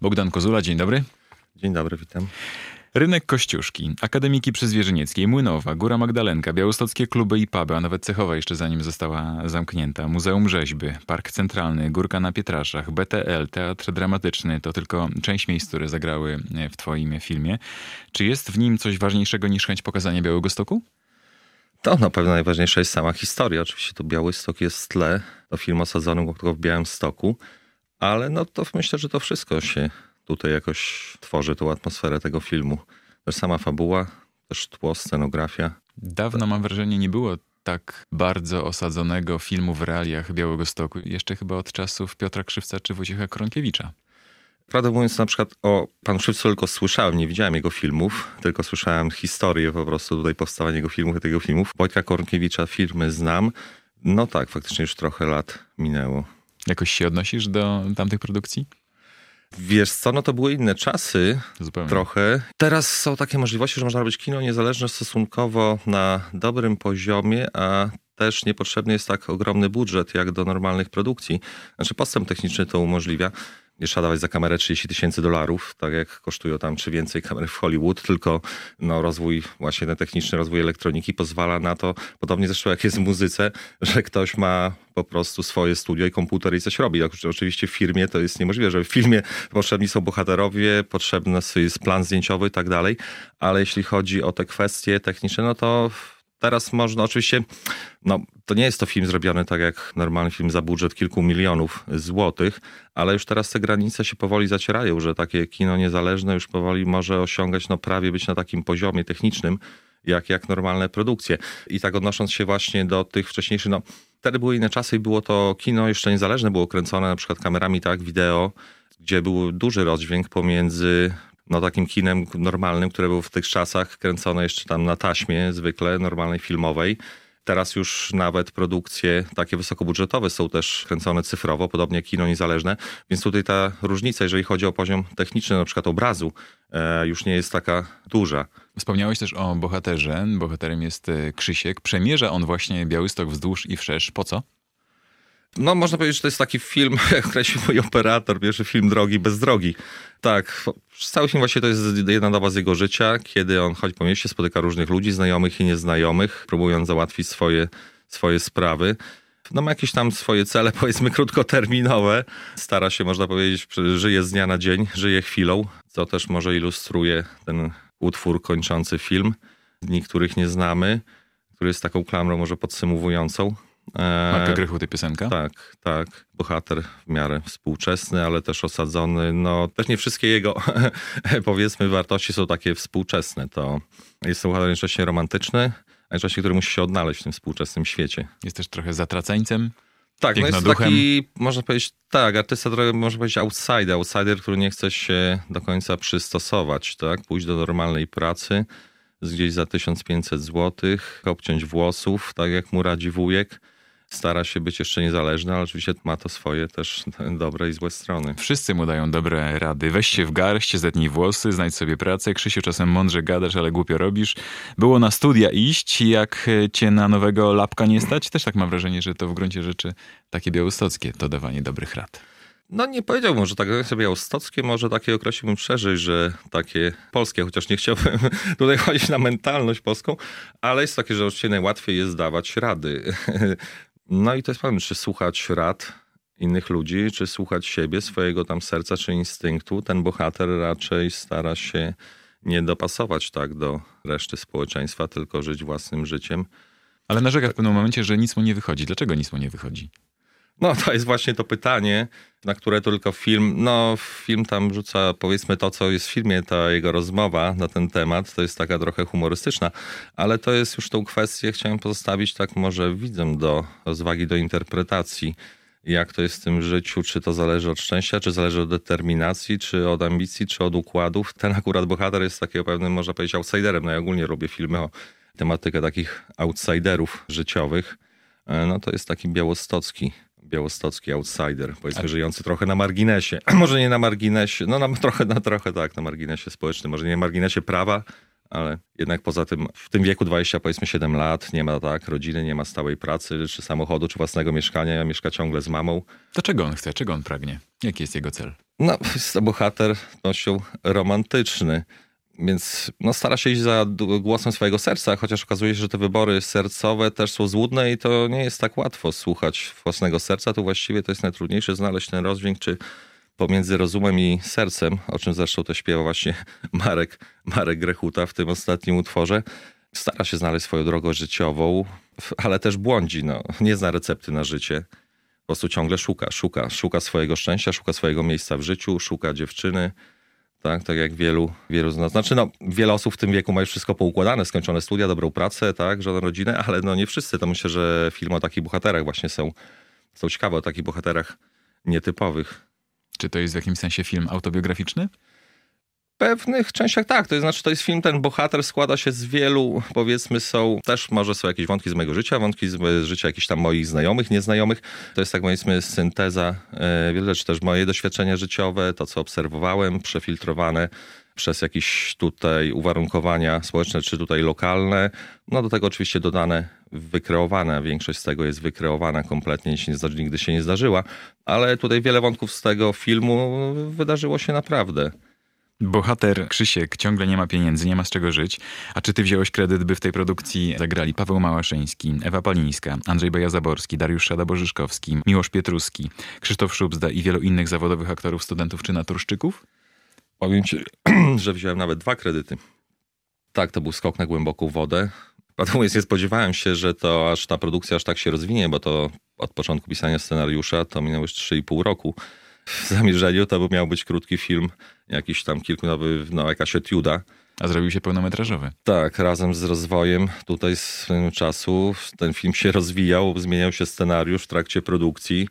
Bogdan Kozula, dzień dobry. Dzień dobry, witam. Rynek Kościuszki, Akademiki przy Zwierzynieckiej, Młynowa, Góra Magdalenka, białostockie kluby i puby, a nawet Cechowa jeszcze zanim została zamknięta, Muzeum Rzeźby, Park Centralny, Górka na Pietraszach, BTL, Teatr Dramatyczny to tylko część miejsc, które zagrały w twoim filmie. Czy jest w nim coś ważniejszego niż chęć pokazania Białegostoku? To na pewno najważniejsza jest sama historia. Oczywiście tu Białystok jest w tle, to film osadzony w Białymstoku, ale no to myślę, że to wszystko się tutaj jakoś tworzy, tą atmosferę tego filmu. Też sama fabuła, też tło, scenografia. Dawno, mam wrażenie, nie było tak bardzo osadzonego filmu w realiach Białegostoku. Jeszcze chyba od czasów Piotra Krzywca czy Wojciecha Koronkiewicza. Prawdę mówiąc, na przykład o panu Krzywcu tylko słyszałem, nie widziałem jego filmów, tylko słyszałem historię po prostu tutaj powstawania jego filmów i tego filmów. Wojtka Koronkiewicza filmy znam. No tak, faktycznie już trochę lat minęło. Jakoś się odnosisz do tamtych produkcji? Wiesz co, no to były inne czasy, Zupełnie. trochę. Teraz są takie możliwości, że można robić kino niezależne stosunkowo na dobrym poziomie, a też niepotrzebny jest tak ogromny budżet jak do normalnych produkcji. Znaczy postęp techniczny to umożliwia. Nie trzeba dawać za kamerę $30,000, tak jak kosztują tam czy więcej kamery w Hollywood, tylko no, rozwój, właśnie ten techniczny rozwój elektroniki pozwala na to, podobnie zresztą jak jest w muzyce, że ktoś ma po prostu swoje studio i komputer i coś robi. Oczywiście w firmie to jest niemożliwe, że w filmie potrzebni są bohaterowie, potrzebny jest plan zdjęciowy i tak dalej, ale jeśli chodzi o te kwestie techniczne, no to teraz można oczywiście, no to nie jest to film zrobiony tak jak normalny film za budżet kilku milionów złotych, ale już teraz te granice się powoli zacierają, że takie kino niezależne już powoli może osiągać, no prawie być na takim poziomie technicznym, jak normalne produkcje. I tak odnosząc się właśnie do tych wcześniejszych, no wtedy były inne czasy i było to kino jeszcze niezależne, było kręcone na przykład kamerami, tak, wideo, gdzie był duży rozdźwięk pomiędzy no takim kinem normalnym, które było w tych czasach kręcone jeszcze tam na taśmie zwykle, normalnej filmowej. Teraz już nawet produkcje takie wysokobudżetowe są też kręcone cyfrowo, podobnie jak kino niezależne, więc tutaj ta różnica, jeżeli chodzi o poziom techniczny na przykład obrazu, już nie jest taka duża. Wspomniałeś też o bohaterze. Bohaterem jest Krzysiek. Przemierza on właśnie Białystok wzdłuż i wszerz. Po co? No można powiedzieć, że to jest taki film, jak określił mój operator, pierwszy film drogi bez drogi. Tak, cały film właśnie to jest jedna doba z jego życia, kiedy on chodzi po mieście, spotyka różnych ludzi, znajomych i nieznajomych, próbując załatwić swoje sprawy. No ma jakieś tam swoje cele, powiedzmy krótkoterminowe. Stara się, można powiedzieć, żyje z dnia na dzień, żyje chwilą, co też może ilustruje ten utwór kończący film. Dni, których nie znamy, który jest taką klamrą może podsumowującą. Marka Grychuty piosenka? Tak. Bohater w miarę współczesny, ale też osadzony. No też nie wszystkie jego powiedzmy wartości są takie współczesne. To jest to bohater jednocześnie romantyczny, a jednocześnie, który musi się odnaleźć w tym współczesnym świecie. Jest też trochę zatracańcem. Tak, no jest taki, można powiedzieć, tak, artysta trochę, można powiedzieć, outsider, który nie chce się do końca przystosować, tak, pójść do normalnej pracy, gdzieś za 1500 zł, obciąć włosów, tak jak mu radzi wujek. Stara się być jeszcze niezależny, ale oczywiście ma to swoje też dobre i złe strony. Wszyscy mu dają dobre rady. Weź się w garść, zetnij włosy, znajdź sobie pracę. Krzysiu, czasem mądrze gadasz, ale głupio robisz. Było na studia iść, jak cię na nowego lapka nie stać? Też tak mam wrażenie, że to w gruncie rzeczy takie białostockie, to dawanie dobrych rad. No nie powiedziałbym, że tak sobie białostockie, może takie określiłbym szerzej, że takie polskie, chociaż nie chciałbym tutaj chodzić na mentalność polską, ale jest takie, że oczywiście najłatwiej jest dawać rady. No i to jest pewne, czy słuchać rad innych ludzi, czy słuchać siebie, swojego tam serca, czy instynktu. Ten bohater raczej stara się nie dopasować tak do reszty społeczeństwa, tylko żyć własnym życiem. Ale narzeka w pewnym momencie, że nic mu nie wychodzi. Dlaczego nic mu nie wychodzi? No to jest właśnie to pytanie, na które tylko film tam rzuca powiedzmy to, co jest w filmie, ta jego rozmowa na ten temat, to jest taka trochę humorystyczna, ale to jest już tą kwestię, chciałem pozostawić tak może widzom do rozwagi, do interpretacji, jak to jest w tym życiu, czy to zależy od szczęścia, czy zależy od determinacji, czy od ambicji, czy od układów. Ten akurat bohater jest takiego pewnym, można powiedzieć, outsiderem. No ja ogólnie robię filmy o tematykę takich outsiderów życiowych. No to jest taki białostocki outsider, powiedzmy, żyjący trochę na marginesie. Może nie na marginesie, trochę tak, na marginesie społecznym, może nie na marginesie prawa, ale jednak poza tym w tym wieku 27 lat nie ma tak rodziny, nie ma stałej pracy, czy samochodu, czy własnego mieszkania, mieszka ciągle z mamą. To czego on chce? Czego on pragnie? Jaki jest jego cel? No, jest to bohater nością romantyczny, więc stara się iść za głosem swojego serca, chociaż okazuje się, że te wybory sercowe też są złudne i to nie jest tak łatwo słuchać własnego serca. To właściwie to jest najtrudniejsze, znaleźć ten rozdźwięk, czy pomiędzy rozumem i sercem, o czym zresztą to śpiewa właśnie Marek Grechuta w tym ostatnim utworze. Stara się znaleźć swoją drogę życiową, ale też błądzi, nie zna recepty na życie. Po prostu ciągle szuka swojego szczęścia, szuka swojego miejsca w życiu, szuka dziewczyny, tak jak wielu z nas. Znaczy, wiele osób w tym wieku ma już wszystko poukładane, skończone studia, dobrą pracę, tak, żonę, rodzinę, ale nie wszyscy. To myślę, że filmy o takich bohaterach właśnie są ciekawe, o takich bohaterach nietypowych. Czy to jest w jakimś sensie film autobiograficzny? W pewnych częściach tak, to jest film, ten bohater składa się z wielu, powiedzmy może są jakieś wątki z mojego życia, wątki z życia jakichś tam moich znajomych, nieznajomych. To jest tak powiedzmy synteza wiele rzeczy, też moje doświadczenia życiowe, to co obserwowałem, przefiltrowane przez jakieś tutaj uwarunkowania społeczne, czy tutaj lokalne. Do tego oczywiście dodane, wykreowane, większość z tego jest wykreowana kompletnie, nigdy się nie zdarzyła, ale tutaj wiele wątków z tego filmu wydarzyło się naprawdę. Bohater Krzysiek ciągle nie ma pieniędzy, nie ma z czego żyć. A czy ty wziąłeś kredyt, by w tej produkcji zagrali Paweł Małaszyński, Ewa Palińska, Andrzej Beja-Zaborski, Dariusz Szada-Bożyszkowski, Miłosz Pietruski, Krzysztof Szubzda i wielu innych zawodowych aktorów, studentów czy naturszczyków? Powiem ci, że wziąłem nawet 2 kredyty. Tak, to był skok na głęboką wodę. Natomiast nie spodziewałem się, że ta produkcja aż tak się rozwinie, bo to od początku pisania scenariusza to minęło już 3,5 roku. W zamierzeniu to miał być krótki film, jakiś tam jakaś etiuda. A zrobił się pełnometrażowy. Tak, razem z rozwojem tutaj z czasu ten film się rozwijał, zmieniał się scenariusz w trakcie produkcji.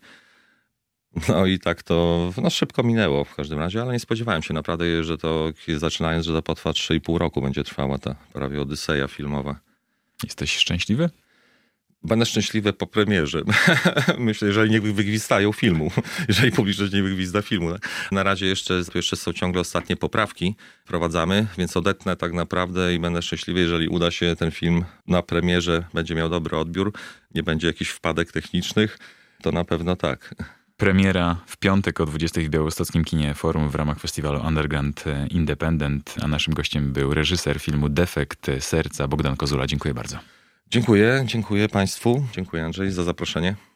I tak to szybko minęło w każdym razie, ale nie spodziewałem się naprawdę, że zaczynając, że to potrwa 3,5 roku będzie trwała ta prawie odyseja filmowa. Jesteś szczęśliwy? Będę szczęśliwy po premierze. Myślę, jeżeli nie wygwizdają filmu. Jeżeli publiczność nie wygwizda filmu. Na razie jeszcze są ciągle ostatnie poprawki. Wprowadzamy, więc odetnę tak naprawdę i będę szczęśliwy, jeżeli uda się ten film na premierze, będzie miał dobry odbiór, nie będzie jakichś wpadek technicznych, to na pewno tak. Premiera w piątek o 20 w białostockim kinie Forum w ramach festiwalu Underground Independent, a naszym gościem był reżyser filmu Defekt Serca Bogdan Kozula. Dziękuję bardzo. Dziękuję Państwu. Dziękuję Andrzej za zaproszenie.